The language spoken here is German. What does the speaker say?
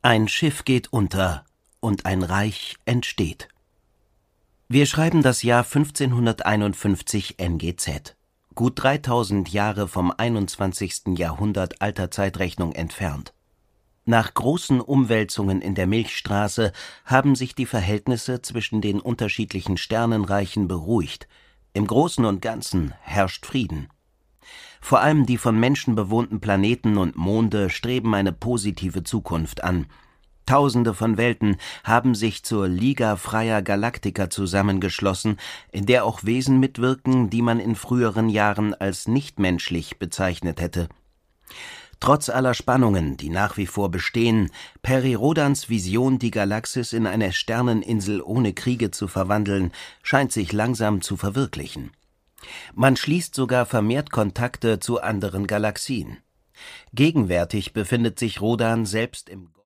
Ein Schiff geht unter und ein Reich entsteht. Wir schreiben das Jahr 1551 NGZ, gut 3000 Jahre vom 21. Jahrhundert alter Zeitrechnung entfernt. Nach großen Umwälzungen in der Milchstraße haben sich die Verhältnisse zwischen den unterschiedlichen Sternenreichen beruhigt. Im Großen und Ganzen herrscht Frieden. Vor allem die von Menschen bewohnten Planeten und Monde streben eine positive Zukunft an. Tausende von Welten haben sich zur Liga Freier Galaktiker zusammengeschlossen, in der auch Wesen mitwirken, die man in früheren Jahren als nichtmenschlich bezeichnet hätte. Trotz aller Spannungen, die nach wie vor bestehen, Peri Rodans Vision, die Galaxis in eine Sterneninsel ohne Kriege zu verwandeln, scheint sich langsam zu verwirklichen. Man schließt sogar vermehrt Kontakte zu anderen Galaxien. Gegenwärtig befindet sich Rodan selbst im